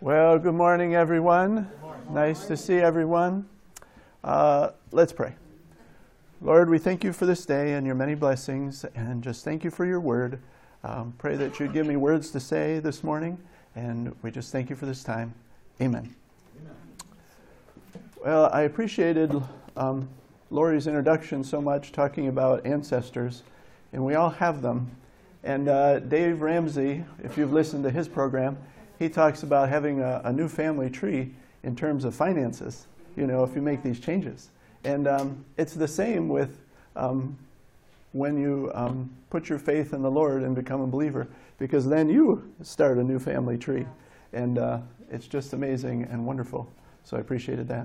Well, good morning, everyone. Nice to see everyone. Let's pray. Lord, we thank you for this day and your many blessings, and just thank you for your word. Pray that you'd give me words to say this morning, and we just thank you for this time. Amen. Well, I appreciated Lori's introduction so much, talking about ancestors, and we all have them. And Dave Ramsey, if you've listened to his program, he talks about having a new family tree in terms of finances, you know, if you make these changes. And it's the same with when you put your faith in the Lord and become a believer, because then you start a new family tree. And it's just amazing and wonderful. So I appreciated that.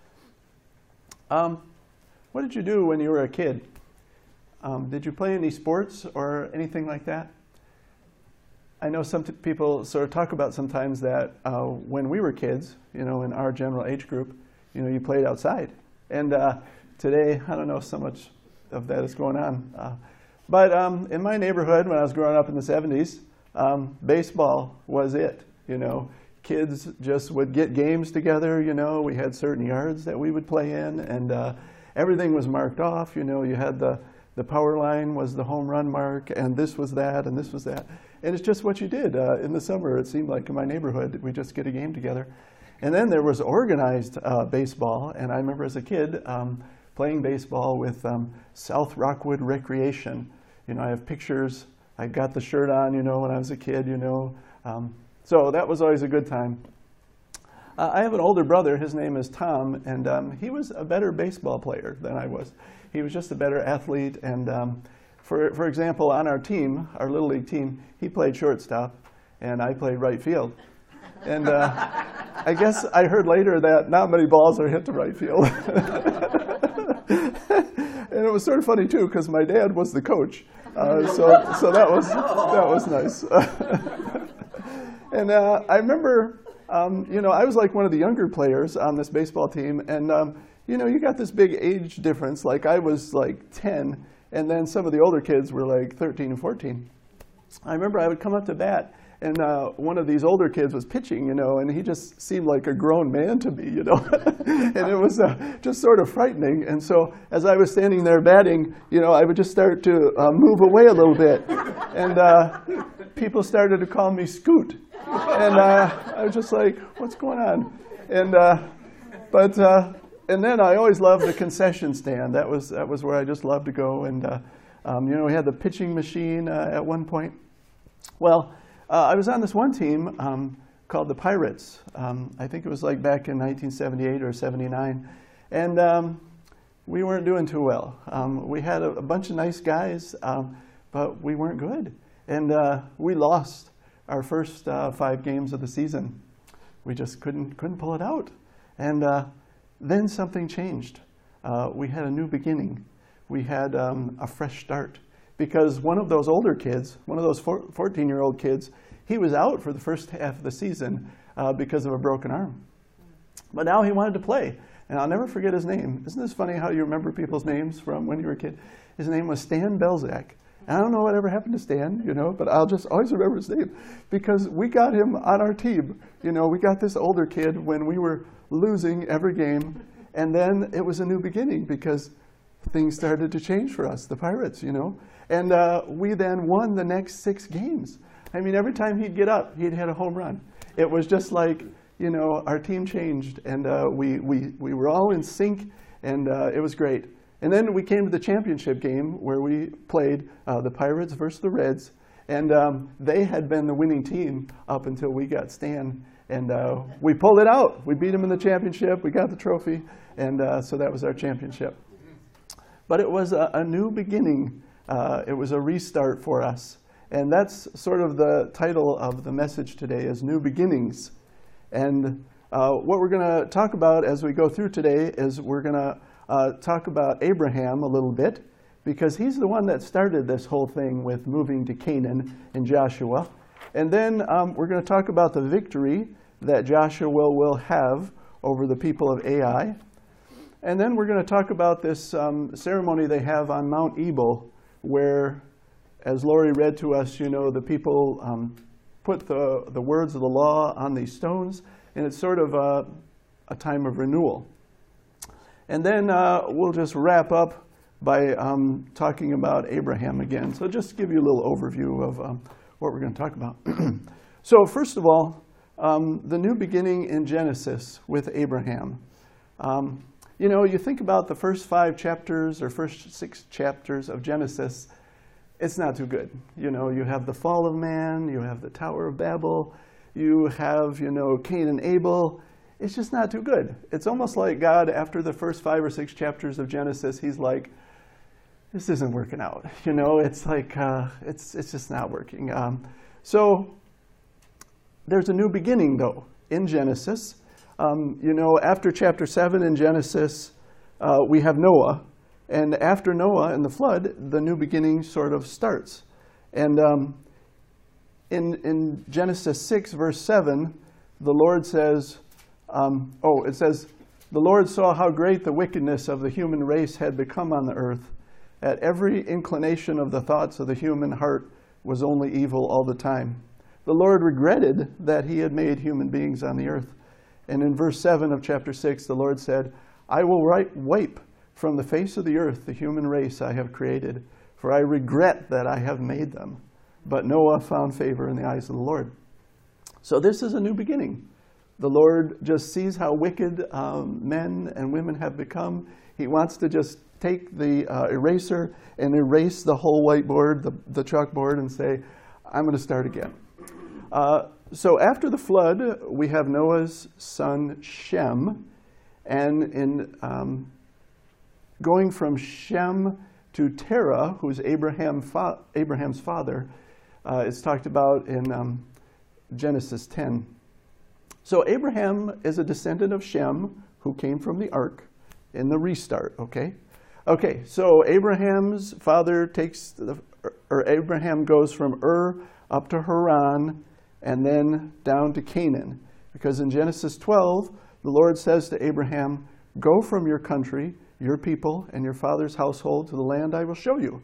What did you do when you were a kid? Did you play any sports or anything like that? I know some people sort of talk about sometimes that when we were kids, you know, in our general age group, you know, you played outside. And today, I don't know so much of that is going on. But in my neighborhood, when I was growing up in the 70s, baseball was it, you know. Kids just would get games together, you know. We had certain yards that we would play in, and everything was marked off. You know, you had the power line was the home run mark, and this was that, and this was that. And it's just what you did. In the summer, it seemed like in my neighborhood, we just get a game together. And then there was organized baseball, and I remember as a kid playing baseball with South Rockwood Recreation. You know, I have pictures. I got the shirt on, you know, when I was a kid, you know. So that was always a good time. I have an older brother. His name is Tom, and he was a better baseball player than I was. He was just a better athlete, and for example, on our team, our Little League team, he played shortstop, and I played right field. And I guess I heard later that not many balls are hit to right field. And it was sort of funny, too, because my dad was the coach. So that was nice. And I remember, you know, I was like one of the younger players on this baseball team, and you know, you got this big age difference. Like I was like 10, and then some of the older kids were like 13 and 14. I remember I would come up to bat, and one of these older kids was pitching, you know, and he just seemed like a grown man to me, you know. And it was just sort of frightening. And so as I was standing there batting, you know, I would just start to move away a little bit. And people started to call me Scoot. And I was just like, what's going on? And and then I always loved the concession stand. That was where I just loved to go. And you know, we had the pitching machine at one point. Well, I was on this one team called the Pirates. I think it was like back in 1978 or 79. And we weren't doing too well. We had a bunch of nice guys, but we weren't good. And we lost our first 5 games of the season. We just couldn't pull it out. And then something changed. We had a new beginning. We had a fresh start. Because one of those older kids, one of those 14-year-old kids, he was out for the first half of the season because of a broken arm. But now he wanted to play. And I'll never forget his name. Isn't this funny how you remember people's names from when you were a kid? His name was Stan Belzak. And I don't know what ever happened to Stan, you know, but I'll just always remember his name. Because we got him on our team. You know, we got this older kid when we were losing every game. And then it was a new beginning because things started to change for us, the Pirates, you know. And we then won the next 6 games. I mean, every time he'd get up, he'd hit a home run. It was just like, you know, our team changed, and we were all in sync, and it was great. And then we came to the championship game where we played the Pirates versus the Reds, and they had been the winning team up until we got Stan. And we pulled it out. We beat them in the championship. We got the trophy, and so that was our championship. But it was a new beginning. It was a restart for us. And that's sort of the title of the message today, is New Beginnings. And what we're going to talk about as we go through today is we're going to talk about Abraham a little bit, because he's the one that started this whole thing with moving to Canaan in Joshua. And then we're going to talk about the victory that Joshua will have over the people of Ai. And then we're going to talk about this ceremony they have on Mount Ebal, where, as Lori read to us, you know, the people put the words of the law on these stones, and it's sort of a time of renewal. And then we'll just wrap up by talking about Abraham again. So just to give you a little overview of what we're going to talk about. So first of all, the new beginning in Genesis with Abraham. You know, you think about the first 5 chapters or first 6 chapters of Genesis, it's not too good. You know, you have the fall of man, you have the Tower of Babel, you have, you know, Cain and Abel. It's just not too good. It's almost like God, after the first 5 or 6 chapters of Genesis, he's like, this isn't working out. You know, it's like, it's just not working. So there's a new beginning, though, in Genesis. You know, after chapter 7 in Genesis, we have Noah. And after Noah and the flood, the new beginning sort of starts. And in Genesis 6, verse 7, the Lord says, it says, the Lord saw how great the wickedness of the human race had become on the earth. At every inclination of the thoughts of the human heart was only evil all the time. The Lord regretted that he had made human beings on the earth. And in verse 7 of chapter 6, the Lord said, I will wipe from the face of the earth the human race I have created, for I regret that I have made them. But Noah found favor in the eyes of the Lord. So this is a new beginning. The Lord just sees how wicked men and women have become. He wants to just take the eraser and erase the whole whiteboard, the chalkboard, and say, I'm going to start again. So after the flood, we have Noah's son Shem. And in going from Shem to Terah, who's Abraham's father, is talked about in Genesis 10. So Abraham is a descendant of Shem, who came from the ark in the restart, okay? Okay, so Abraham's father Abraham goes from Ur up to Haran and then down to Canaan. Because in Genesis 12, the Lord says to Abraham, go from your country, your people, and your father's household to the land I will show you.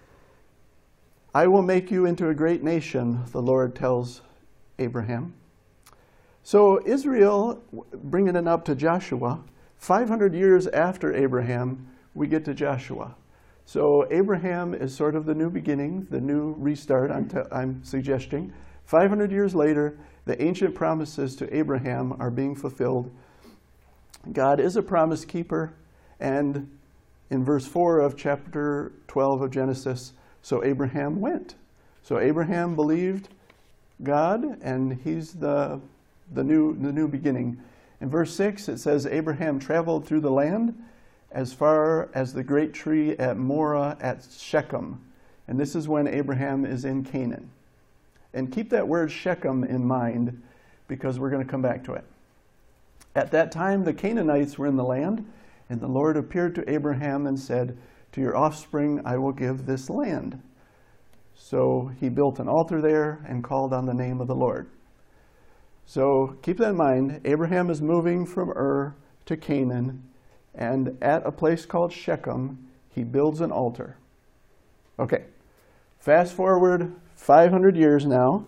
I will make you into a great nation, the Lord tells Abraham. So Israel, bringing it up to Joshua, 500 years after Abraham, we get to Joshua. So Abraham is sort of the new beginning, the new restart, I'm suggesting. 500 years later, the ancient promises to Abraham are being fulfilled. God is a promise keeper, and in verse 4 of chapter 12 of Genesis, so Abraham went. So Abraham believed God, and he's the new beginning. In verse 6, it says, Abraham traveled through the land as far as the great tree at Moreh at Shechem. And this is when Abraham is in Canaan. And keep that word Shechem in mind, because we're going to come back to it. At that time, the Canaanites were in the land, and the Lord appeared to Abraham and said, to your offspring I will give this land. So he built an altar there and called on the name of the Lord. So keep that in mind. Abraham is moving from Ur to Canaan, and at a place called Shechem, he builds an altar. Okay, fast forward 500 years now.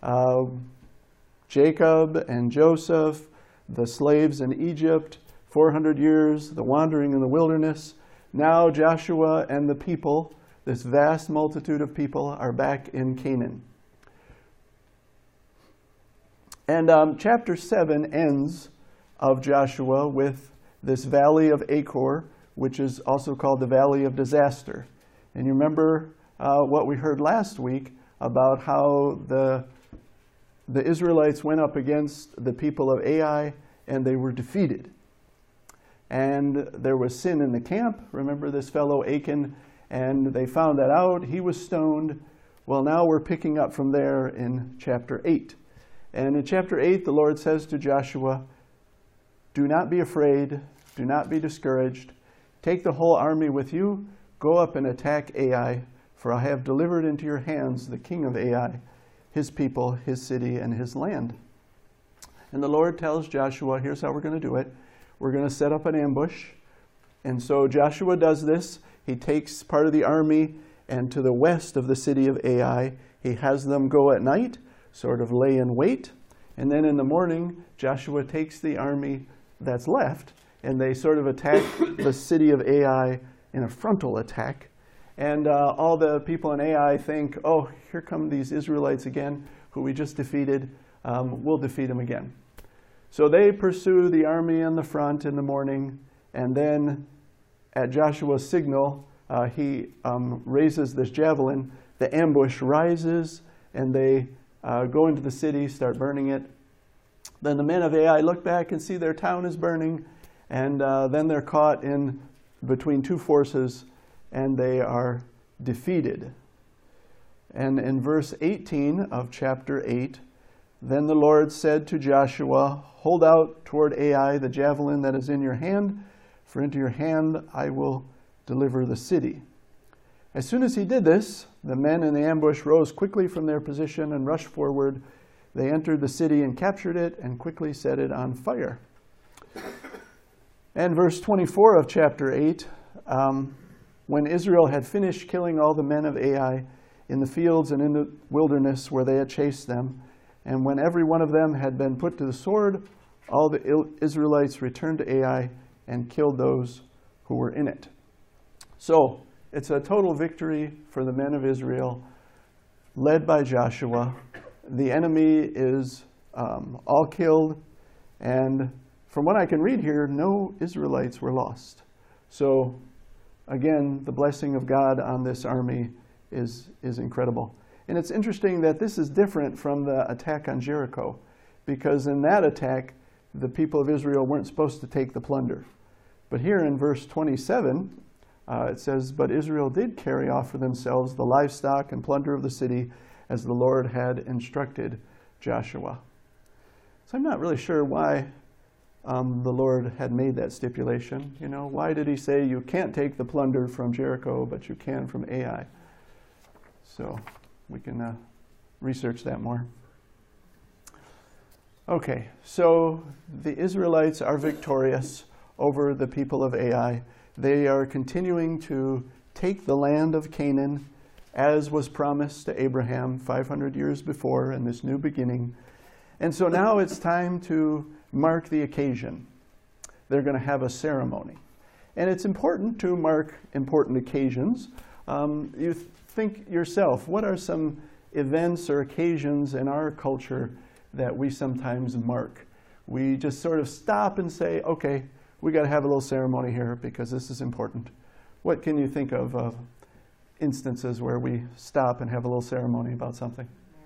Jacob and Joseph, the slaves in Egypt, 400 years, the wandering in the wilderness. Now Joshua and the people, this vast multitude of people, are back in Canaan. And chapter 7 ends of Joshua with this valley of Achor, which is also called the Valley of Disaster. And you remember what we heard last week about how the Israelites went up against the people of Ai and they were defeated. And there was sin in the camp. Remember this fellow Achan? And they found that out. He was stoned. Well, now we're picking up from there in chapter 8. And in chapter 8, the Lord says to Joshua, do not be afraid. Do not be discouraged. Take the whole army with you. Go up and attack Ai, for I have delivered into your hands the king of Ai, his people, his city, and his land. And the Lord tells Joshua, here's how we're going to do it. We're going to set up an ambush. And so Joshua does this. He takes part of the army, and to the west of the city of Ai, he has them go at night, sort of lay in wait. And then in the morning, Joshua takes the army that's left, and they sort of attack the city of Ai in a frontal attack. And all the people in Ai think, oh, here come these Israelites again, who we just defeated. We'll defeat them again. So they pursue the army in the front in the morning, and then at Joshua's signal, he raises this javelin. The ambush rises, and they go into the city, start burning it. Then the men of Ai look back and see their town is burning, and then they're caught in between two forces, and they are defeated. And in verse 18 of chapter 8, then the Lord said to Joshua, hold out toward Ai the javelin that is in your hand, for into your hand I will deliver the city. As soon as he did this, the men in the ambush rose quickly from their position and rushed forward. They entered the city and captured it and quickly set it on fire. And verse 24 of chapter 8, when Israel had finished killing all the men of Ai in the fields and in the wilderness where they had chased them, and when every one of them had been put to the sword, all the Israelites returned to Ai and killed those who were in it. So it's a total victory for the men of Israel, led by Joshua. The enemy is all killed, and from what I can read here, no Israelites were lost. So again, the blessing of God on this army is incredible. And it's interesting that this is different from the attack on Jericho, because in that attack, the people of Israel weren't supposed to take the plunder. But here in verse 27, it says, but Israel did carry off for themselves the livestock and plunder of the city as the Lord had instructed Joshua. So I'm not really sure why the Lord had made that stipulation. You know, why did he say you can't take the plunder from Jericho, but you can from Ai? So we can research that more. Okay, so the Israelites are victorious over the people of Ai. They are continuing to take the land of Canaan as was promised to Abraham 500 years before in this new beginning. And so now it's time to mark the occasion. They're going to have a ceremony. And it's important to mark important occasions. You think yourself, what are some events or occasions in our culture that we sometimes mark? We just sort of stop and say, okay, we got to have a little ceremony here because this is important. What can you think of instances where we stop and have a little ceremony about something?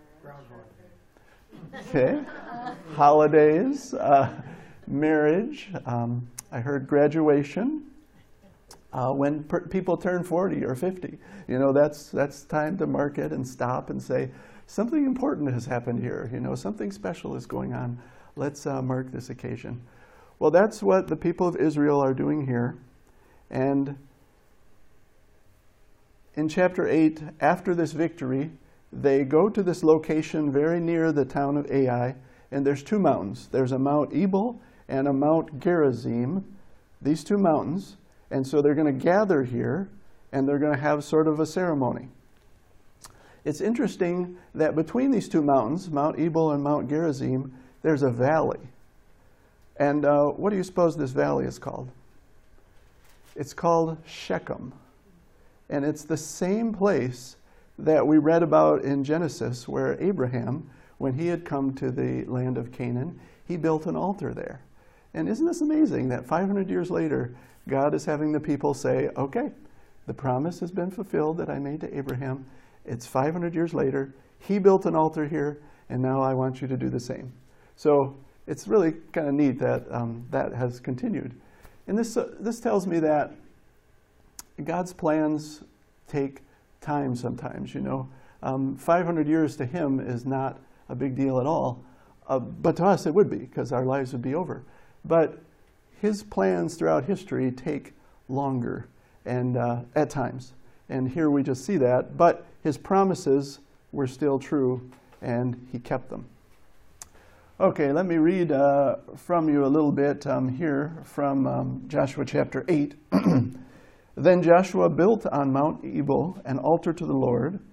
Okay. Holidays, marriage. I heard graduation. When people turn 40 or 50, you know, that's time to mark it and stop and say, something important has happened here. You know, something special is going on. Let's mark this occasion. Well, that's what the people of Israel are doing here. And in chapter 8, after this victory, they go to this location very near the town of Ai, and there's two mountains. There's a Mount Ebal and a Mount Gerizim, these two mountains. And so they're going to gather here, and they're going to have sort of a ceremony. It's interesting that between these two mountains, Mount Ebal and Mount Gerizim, there's a valley. And what do you suppose this valley is called? It's called Shechem. And it's the same place that we read about in Genesis, where Abraham, when he had come to the land of Canaan, he built an altar there. And isn't this amazing that 500 years later, God is having the people say, okay, the promise has been fulfilled that I made to Abraham. It's 500 years later. He built an altar here, and now I want you to do the same. So it's really kind of neat that that has continued. And this tells me that God's plans take time sometimes, you know. 500 years to him is not a big deal at all. But to us it would be, because our lives would be over. But his plans throughout history take longer and at times. And here we just see that. But his promises were still true, and he kept them. Okay, let me read from you a little bit here from Joshua chapter 8. Then Joshua built on Mount Ebal an altar to the Lord,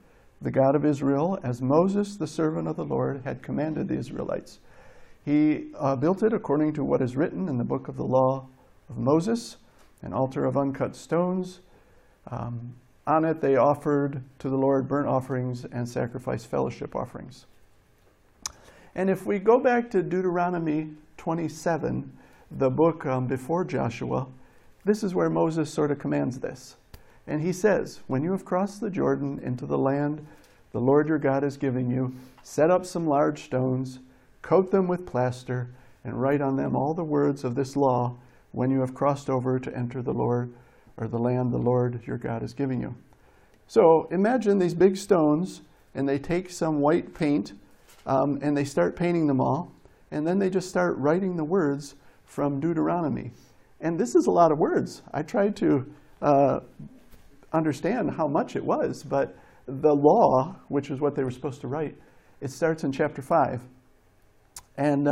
the God of Israel, as Moses, the servant of the Lord, had commanded the Israelites. He built it according to what is written in the book of the law of Moses, an altar of uncut stones. On it they offered to the Lord burnt offerings and sacrificed fellowship offerings. And if we go back to Deuteronomy 27, the book before Joshua, this is where Moses sort of commands this. And he says, when you have crossed the Jordan into the land the Lord your God is giving you, set up some large stones, coat them with plaster, and write on them all the words of this law when you have crossed over to enter the Lord, or the land the Lord your God is giving you. So imagine these big stones, and they take some white paint, and they start painting them all, and then they just start writing the words from Deuteronomy. And this is a lot of words. I tried to understand how much it was, but the law, which is what they were supposed to write, it starts in chapter 5. And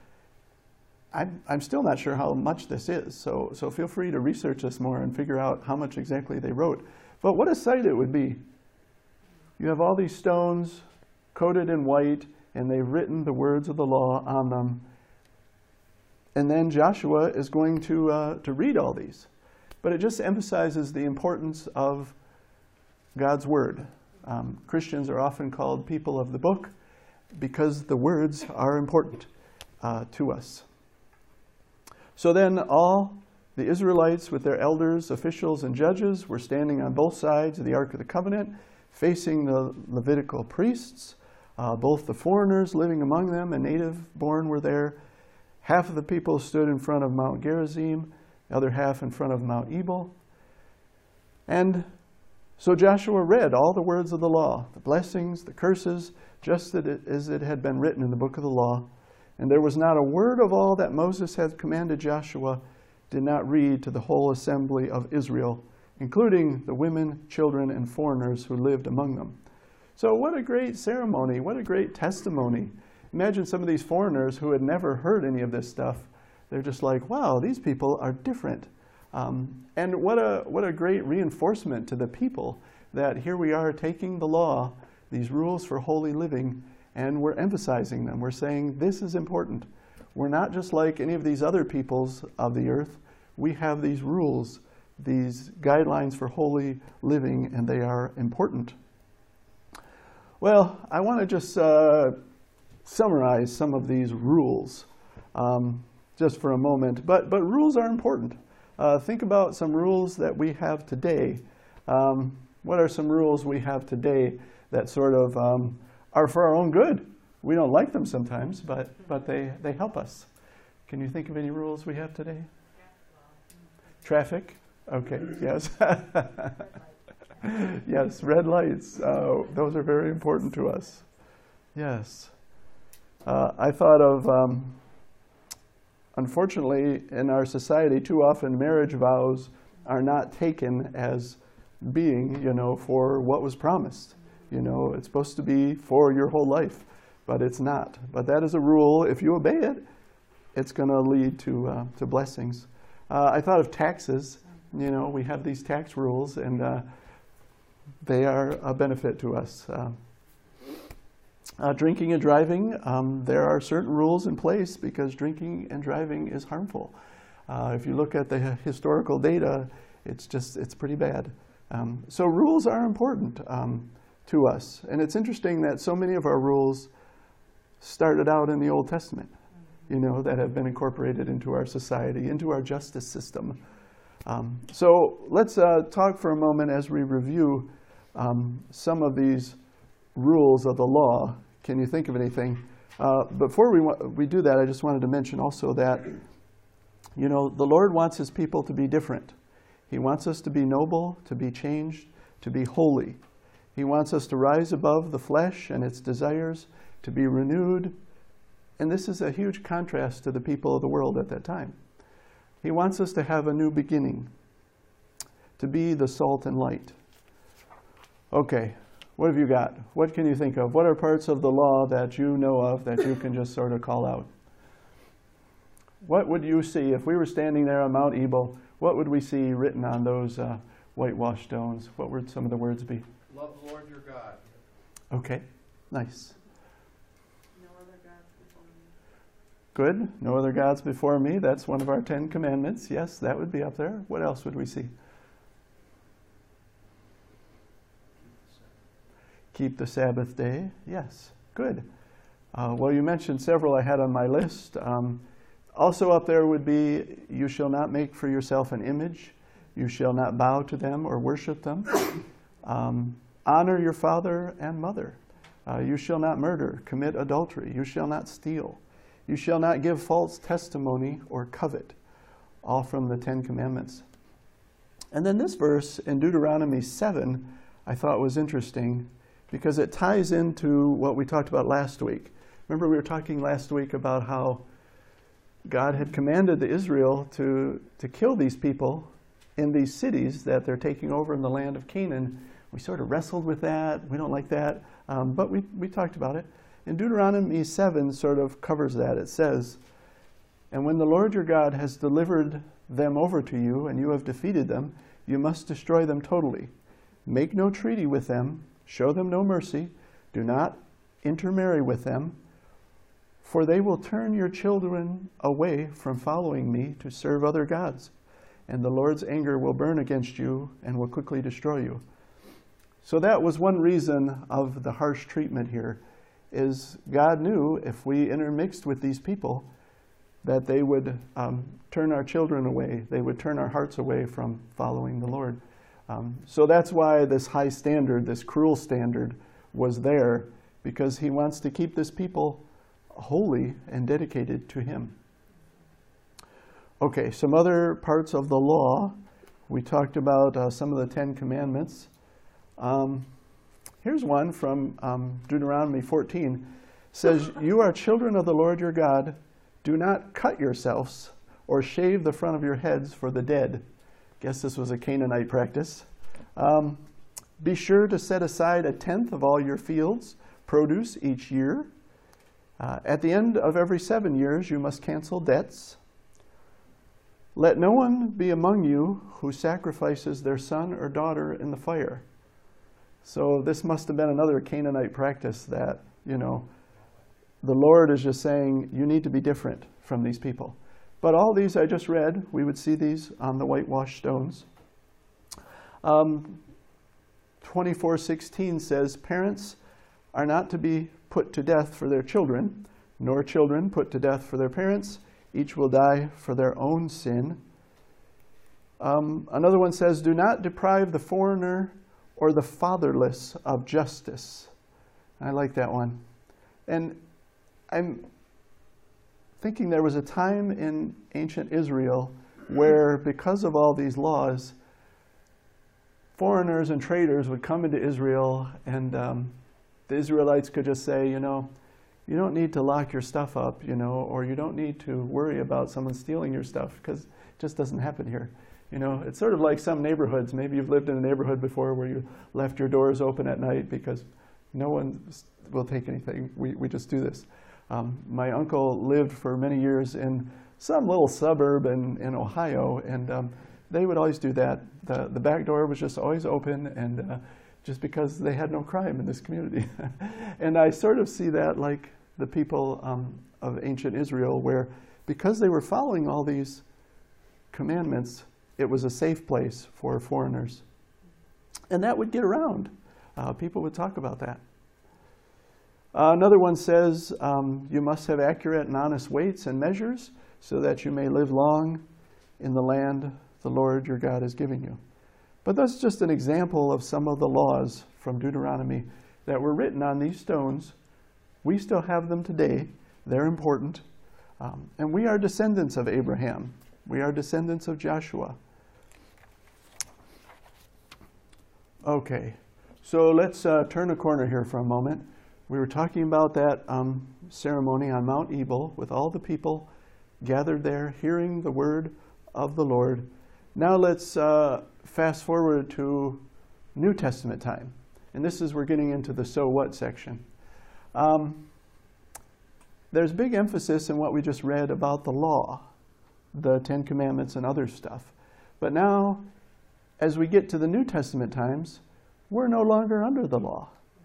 I'm still not sure how much this is, so feel free to research this more and figure out how much exactly they wrote. But what a sight it would be. You have all these stones coated in white, and they've written the words of the law on them. And then Joshua is going to read all these. But it just emphasizes the importance of God's word. Christians are often called people of the book because the words are important to us. So then all the Israelites with their elders, officials, and judges were standing on both sides of the Ark of the Covenant, facing the Levitical priests. Both the foreigners living among them and native-born were there. Half of the people stood in front of Mount Gerizim, the other half in front of Mount Ebal. And so Joshua read all the words of the law, the blessings, the curses, just as it had been written in the book of the law. And there was not a word of all that Moses had commanded Joshua did not read to the whole assembly of Israel, including the women, children, and foreigners who lived among them. So what a great ceremony, what a great testimony. Imagine some of these foreigners who had never heard any of this stuff. They're just like, wow, these people are different. And what a great reinforcement to the people that here we are taking the law, these rules for holy living, and we're emphasizing them. We're saying this is important. We're not just like any of these other peoples of the earth. We have these rules, these guidelines for holy living, and they are important. Well, I want to just summarize some of these rules just for a moment. But rules are important. Think about some rules that we have today. What are some rules we have today that sort of are for our own good? We don't like them sometimes, but they help us. Can you think of any rules we have today? Traffic? Okay, yes. Yes, red lights. Those are very important to us. Yes. I thought of, unfortunately, in our society, too often marriage vows are not taken as being, for what was promised. It's supposed to be for your whole life, but it's not. But that is a rule. If you obey it, it's going to lead to blessings. I thought of taxes. We have these tax rules, and they are a benefit to us. Drinking and driving, there are certain rules in place because drinking and driving is harmful. If you look at the historical data, it's pretty bad. So rules are important to us. And it's interesting that so many of our rules started out in the Old Testament, that have been incorporated into our society, into our justice system. So let's talk for a moment as we review some of these rules of the law. Can you think of anything? Before we do that, I just wanted to mention also that, the Lord wants his people to be different. He wants us to be noble, to be changed, to be holy. He wants us to rise above the flesh and its desires, to be renewed. And this is a huge contrast to the people of the world at that time. He wants us to have a new beginning, to be the salt and light. Okay, what have you got? What can you think of? What are parts of the law that you know of that you can just sort of call out? What would you see if we were standing there on Mount Ebal? What would we see written on those whitewashed stones? What would some of the words be? Love the Lord your God Okay, nice. No other gods before me. Good. No other gods before me. That's one of our 10 commandments. Yes, that would be up there. What else would we see? Keep the Sabbath day. Yes, good. Well, you mentioned several I had on my list. Also up there would be, you shall not make for yourself an image. You shall not bow to them or worship them. Honor your father and mother. You shall not murder, commit adultery. You shall not steal. You shall not give false testimony or covet. All from the 10 Commandments. And then this verse in Deuteronomy 7 I thought was interesting because it ties into what we talked about last week. Remember we were talking last week about how God had commanded Israel to kill these people in these cities that they're taking over in the land of Canaan. We sort of wrestled with that. We don't like that. But we talked about it. And Deuteronomy 7 sort of covers that. It says, "And when the Lord your God has delivered them over to you and you have defeated them, you must destroy them totally. Make no treaty with them. Show them no mercy. Do not intermarry with them. For they will turn your children away from following me to serve other gods. And the Lord's anger will burn against you and will quickly destroy you." So that was one reason of the harsh treatment here, is God knew if we intermixed with these people that they would turn our children away. They would turn our hearts away from following the Lord. So that's why this high standard, this cruel standard, was there, because he wants to keep this people holy and dedicated to him. Okay, some other parts of the law. We talked about some of the 10 Commandments. Here's one from Deuteronomy 14. It says, "You are children of the Lord your God. Do not cut yourselves or shave the front of your heads for the dead." Guess this was a Canaanite practice. "Be sure to set aside a tenth of all your fields' produce each year. At the end of every 7 years, you must cancel debts. Let no one be among you who sacrifices their son or daughter in the fire." So this must have been another Canaanite practice that, the Lord is just saying, you need to be different from these people. But all these I just read, we would see these on the whitewashed stones. 24:16 says, "Parents are not to be put to death for their children, nor children put to death for their parents. Each will die for their own sin." Another one says, "Do not deprive the foreigner or the fatherless of justice." I like that one. And I'm thinking there was a time in ancient Israel where, because of all these laws, foreigners and traders would come into Israel, and the Israelites could just say, you don't need to lock your stuff up, or you don't need to worry about someone stealing your stuff, because it just doesn't happen here. It's sort of like some neighborhoods. Maybe you've lived in a neighborhood before where you left your doors open at night because no one will take anything. We just do this. My uncle lived for many years in some little suburb in Ohio, and they would always do that. The back door was just always open, and just because they had no crime in this community. And I sort of see that like the people of ancient Israel, where because they were following all these commandments, it was a safe place for foreigners. And that would get around. People would talk about that. Another one says, you must have accurate and honest weights and measures so that you may live long in the land the Lord your God is giving you. But that's just an example of some of the laws from Deuteronomy that were written on these stones. We still have them today. They're important. And we are descendants of Abraham. We are descendants of Joshua. Okay, so let's turn a corner here for a moment. We were talking about that ceremony on Mount Ebal with all the people gathered there, hearing the word of the Lord. Now let's fast forward to New Testament time. And this is, we're getting into the so what section. There's big emphasis in what we just read about the law, the 10 Commandments and other stuff. But now, as we get to the New Testament times, we're no longer under the law.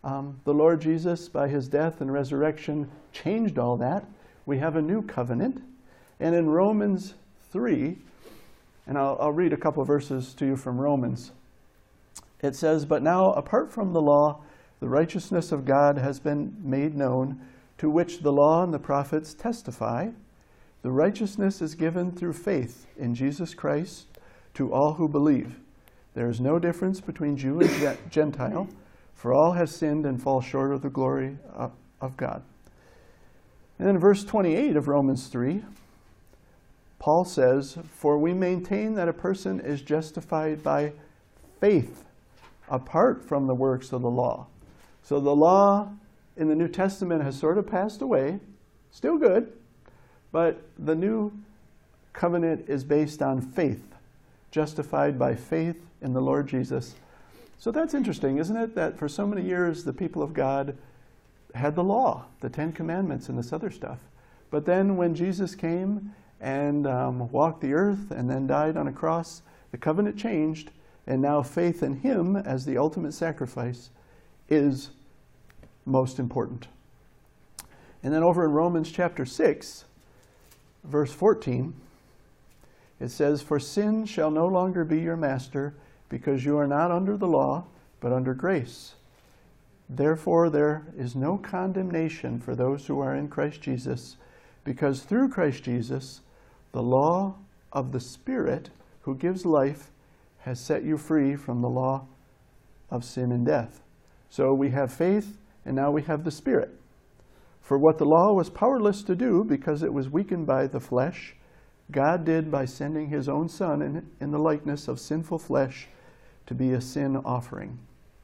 The Lord Jesus, by his death and resurrection, changed all that. We have a new covenant. And in Romans 3, and I'll read a couple verses to you from Romans. It says, "But now, apart from the law, the righteousness of God has been made known, to which the law and the prophets testify. The righteousness is given through faith in Jesus Christ to all who believe. There is no difference between Jew and Gentile, for all have sinned and fall short of the glory of God." And then in verse 28 of Romans 3, Paul says, "For we maintain that a person is justified by faith apart from the works of the law." So the law in the New Testament has sort of passed away, still good, but the new covenant is based on faith, justified by faith in the Lord Jesus. So that's interesting, isn't it? That for so many years the people of God had the law, the 10 Commandments and this other stuff. But then when Jesus came and walked the earth and then died on a cross, the covenant changed, and now faith in him as the ultimate sacrifice is most important. And then over in Romans chapter 6, verse 14, it says, "For sin shall no longer be your master, because you are not under the law, but under grace. Therefore there is no condemnation for those who are in Christ Jesus, because through Christ Jesus, the law of the Spirit who gives life has set you free from the law of sin and death." So we have faith, and now we have the Spirit. "For what the law was powerless to do, because it was weakened by the flesh, God did by sending his own Son in the likeness of sinful flesh to be a sin offering."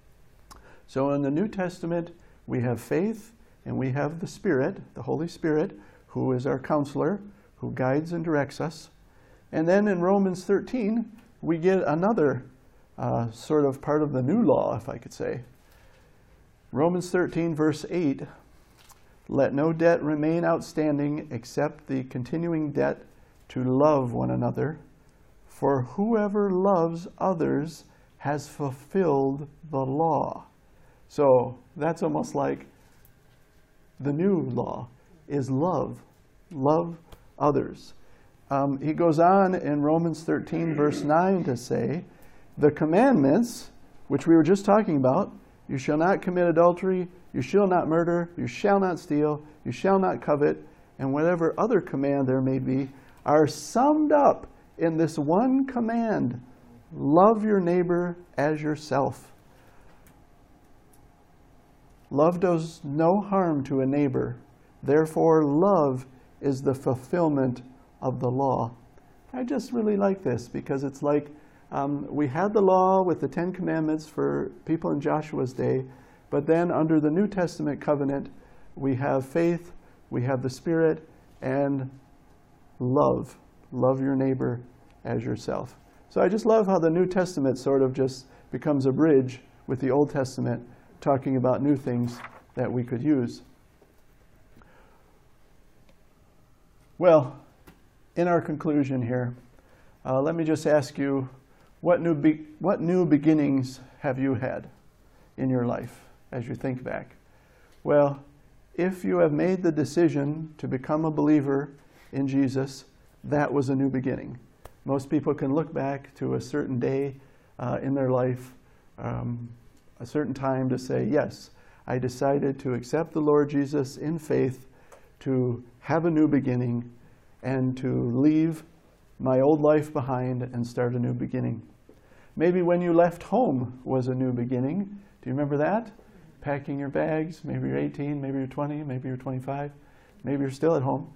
So in the New Testament, we have faith, and we have the Spirit, the Holy Spirit, who is our counselor, who guides and directs us. And then in Romans 13, we get another sort of part of the new law, if I could say. Romans 13, verse 8, "Let no debt remain outstanding except the continuing debt to love one another, for whoever loves others has fulfilled the law." So that's almost like the new law is love. Love others. He goes on in Romans 13, verse 9 to say, "The commandments, which we were just talking about, you shall not commit adultery, you shall not murder, you shall not steal, you shall not covet, and whatever other command there may be, are summed up in this one command: love your neighbor as yourself." Love does no harm to a neighbor. Therefore, love is the fulfillment of the law. I just really like this, because it's like we had the law with the 10 Commandments for people in Joshua's day, but then under the New Testament covenant, we have faith, we have the Spirit, and love. Love your neighbor as yourself. So I just love how the New Testament sort of just becomes a bridge with the Old Testament, talking about new things that we could use. Well, in our conclusion here, let me just ask you, what new beginnings have you had in your life as you think back? Well, if you have made the decision to become a believer in Jesus, that was a new beginning. Most people can look back to a certain day in their life, a certain time to say, yes, I decided to accept the Lord Jesus in faith, to have a new beginning, and to leave my old life behind and start a new beginning. Maybe when you left home was a new beginning. Do you remember that? Packing your bags. Maybe you're 18, maybe you're 20, maybe you're 25. Maybe you're still at home.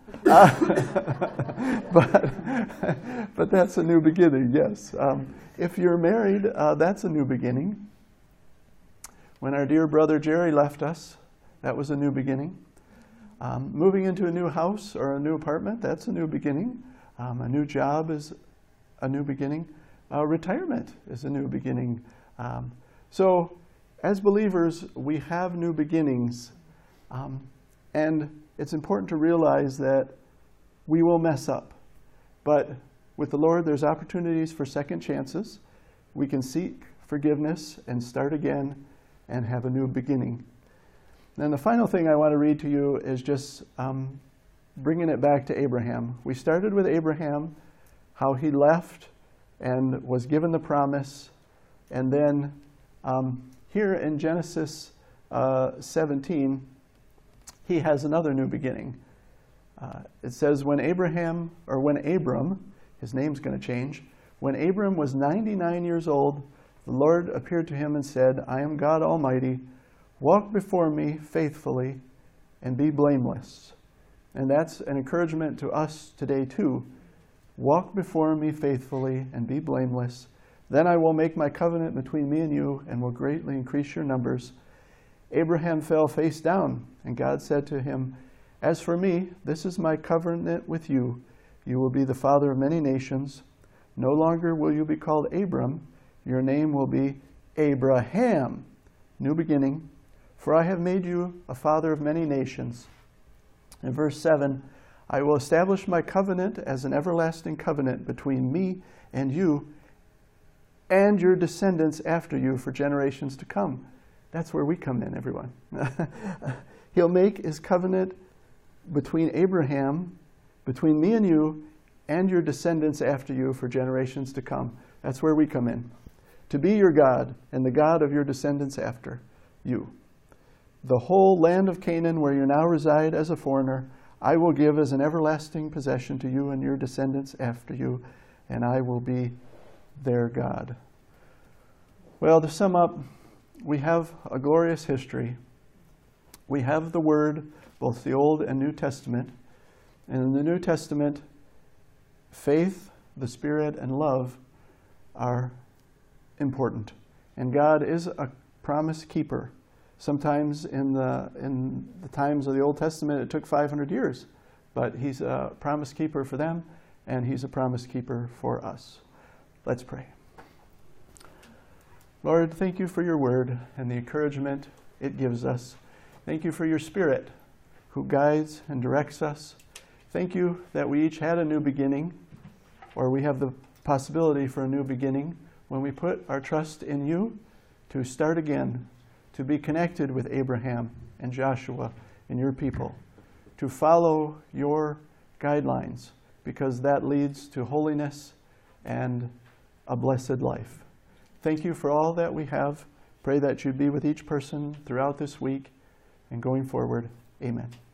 But that's a new beginning, yes. If you're married, that's a new beginning. When our dear brother Jerry left us, that was a new beginning. Moving into a new house or a new apartment, that's a new beginning. A new job is a new beginning. Retirement is a new beginning. So as believers, we have new beginnings. And it's important to realize that we will mess up. But with the Lord, there's opportunities for second chances. We can seek forgiveness and start again and have a new beginning. And the final thing I want to read to you is just bringing it back to Abraham. We started with Abraham, how he left and was given the promise. And then here in Genesis 17, he has another new beginning. It says, when Abram, his name's going to change, when Abram was 99 years old, the Lord appeared to him and said, I am God Almighty. Walk before me faithfully and be blameless. And that's an encouragement to us today too. Walk before me faithfully and be blameless. Then I will make my covenant between me and you and will greatly increase your numbers. Abraham fell face down, and God said to him, as for me, this is my covenant with you. You will be the father of many nations. No longer will you be called Abram. Your name will be Abraham. New beginning. For I have made you a father of many nations. In verse 7, I will establish my covenant as an everlasting covenant between me and you and your descendants after you for generations to come. That's where we come in, everyone. He'll make his covenant between Abraham, between me and you, and your descendants after you for generations to come. That's where we come in. To be your God and the God of your descendants after you. The whole land of Canaan where you now reside as a foreigner, I will give as an everlasting possession to you and your descendants after you, and I will be their God. Well, to sum up, we have a glorious history. We have the Word, both the Old and New Testament. And in the New Testament, faith, the Spirit, and love are important. And God is a promise keeper. Sometimes in the times of the Old Testament, it took 500 years. But He's a promise keeper for them, and He's a promise keeper for us. Let's pray. Lord, thank you for your word and the encouragement it gives us. Thank you for your Spirit who guides and directs us. Thank you that we each had a new beginning, or we have the possibility for a new beginning when we put our trust in you to start again, to be connected with Abraham and Joshua and your people, to follow your guidelines, because that leads to holiness and a blessed life. Thank you for all that we have. Pray that you'd be with each person throughout this week and going forward. Amen.